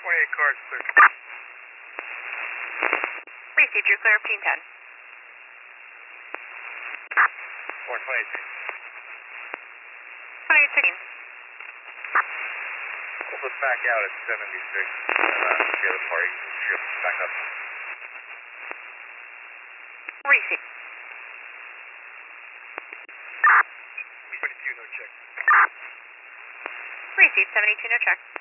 28 cars clear. Received, you're clear of Team 10. 422. 2816. We'll put back out at 76. The other party will ship back up. Received. 72, no check. Received, 72, no check.